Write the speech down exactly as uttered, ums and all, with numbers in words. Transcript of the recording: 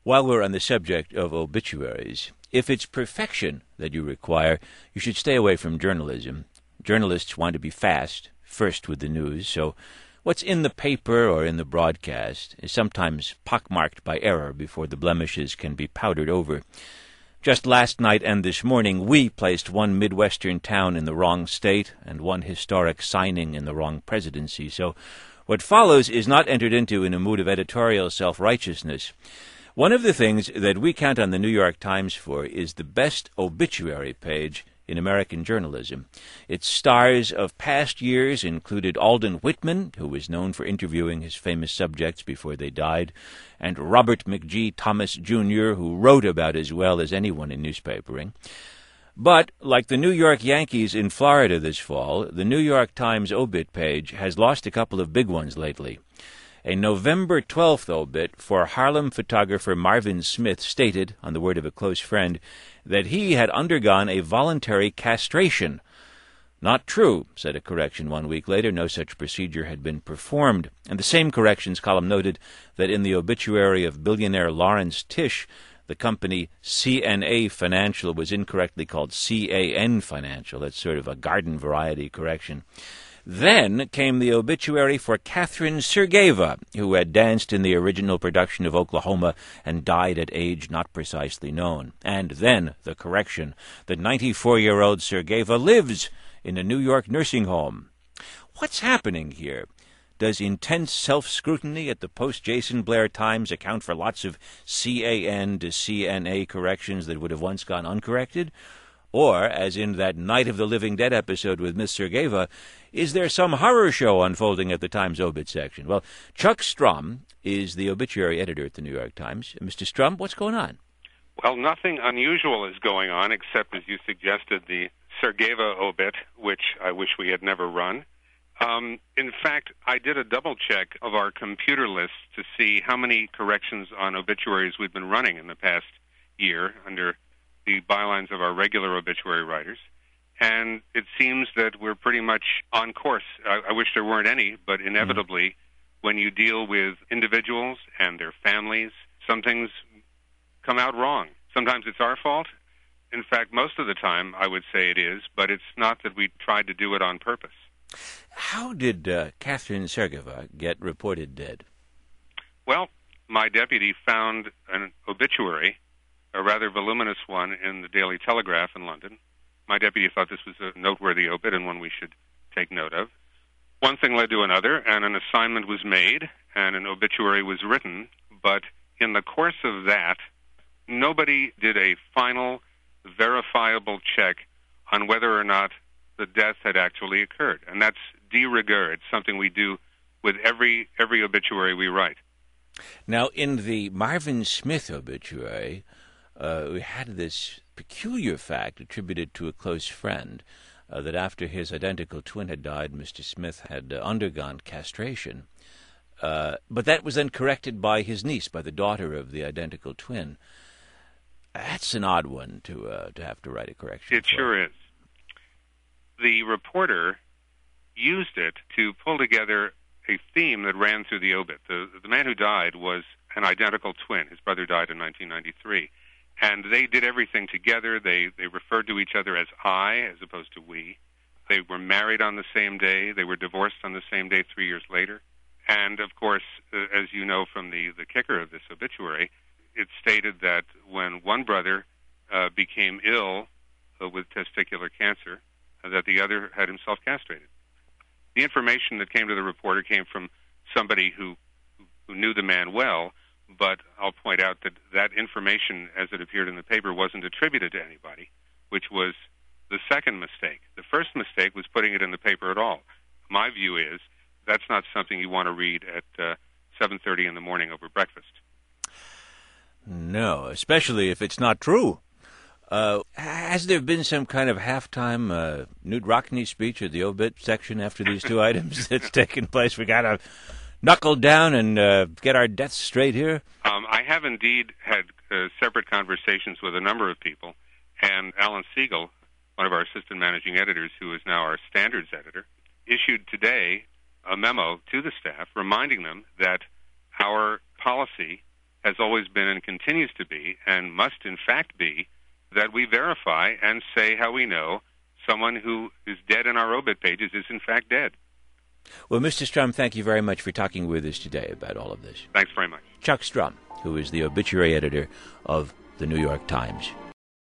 While we're on the subject of obituaries, if it's perfection that you require, you should stay away from journalism. Journalists want to be fast, first with the news, so what's in the paper or in the broadcast is sometimes pockmarked by error before the blemishes can be powdered over. Just last night and this morning, we placed one Midwestern town in the wrong state and one historic signing in the wrong presidency. So what follows is not entered into in a mood of editorial self-righteousness. One of the things that we count on the New York Times for is the best obituary page in American journalism. Its stars of past years included Alden Whitman, who was known for interviewing his famous subjects before they died, and Robert McGee Thomas Junior, who wrote about as well as anyone in newspapering. But, like the New York Yankees in Florida this fall, the New York Times obit page has lost a couple of big ones lately. A November twelfth obit for Harlem photographer Marvin Smith stated, on the word of a close friend, that he had undergone a voluntary castration. Not true, said a correction one week later. No such procedure had been performed. And the same corrections column noted that in the obituary of billionaire Lawrence Tisch, the company C N A Financial was incorrectly called C A N Financial. That's sort of a garden variety correction. Then came the obituary for Catherine Sergeyeva, who had danced in the original production of Oklahoma and died at age not precisely known. And then the correction. The ninety-four-year-old Sergeyeva lives in a New York nursing home. What's happening here? Does intense self-scrutiny at the post-Jason Blair Times account for lots of C A N to C N A corrections that would have once gone uncorrected? Or, as in that Night of the Living Dead episode with Miss Sergeyeva, is there some horror show unfolding at the Times obit section? Well, Chuck Strom is the obituary editor at the New York Times. Mister Strom, what's going on? Well, nothing unusual is going on, except, as you suggested, the Sergeyeva obit, which I wish we had never run. Um, in fact, I did a double check of our computer list to see how many corrections on obituaries we've been running in the past year under the bylines of our regular obituary writers, and it seems that we're pretty much on course. I, I wish there weren't any, but inevitably, mm-hmm. when you deal with individuals and their families, some things come out wrong. Sometimes it's our fault. In fact, most of the time, I would say it is, but it's not that we tried to do it on purpose. How did uh, Catherine Sergeyeva get reported dead? Well, my deputy found an obituary, a rather voluminous one, in the Daily Telegraph in London. My deputy thought this was a noteworthy obit and one we should take note of. One thing led to another, and an assignment was made, and an obituary was written, but in the course of that, nobody did a final, verifiable check on whether or not the death had actually occurred. And that's de rigueur. It's something we do with every every obituary we write. Now, in the Marvin Smith obituary, Uh, we had this peculiar fact attributed to a close friend, uh, that after his identical twin had died, Mister Smith had uh, undergone castration. Uh, but that was then corrected by his niece, by the daughter of the identical twin. That's an odd one to uh, to have to write a correction It for. Sure is. The reporter used it to pull together a theme that ran through the obit. The, the man who died was an identical twin. His brother died in nineteen ninety-three. And they did everything together. They they referred to each other as I as opposed to we. They were married on the same day. They were divorced on the same day three years later. And, of course, uh, as you know from the, the kicker of this obituary, it stated that when one brother uh, became ill uh, with testicular cancer, uh, that the other had himself castrated. The information that came to the reporter came from somebody who, who knew the man well, but I'll point out that that information, as it appeared in the paper, wasn't attributed to anybody, which was the second mistake. The first mistake was putting it in the paper at all. My view is that's not something you want to read at uh, seven thirty in the morning over breakfast. No, especially if it's not true. Uh, has there been some kind of halftime uh, Knute Rockne speech at the obit section after these two items that's taken place? We got to knuckle down and uh, get our deaths straight here? Um, I have indeed had uh, separate conversations with a number of people, and Alan Siegel, one of our assistant managing editors, who is now our standards editor, issued today a memo to the staff reminding them that our policy has always been and continues to be, and must in fact be, that we verify and say how we know someone who is dead in our obit pages is in fact dead. Well, Mister Strum, thank you very much for talking with us today about all of this. Thanks very much. Chuck Strum, who is the obituary editor of the New York Times.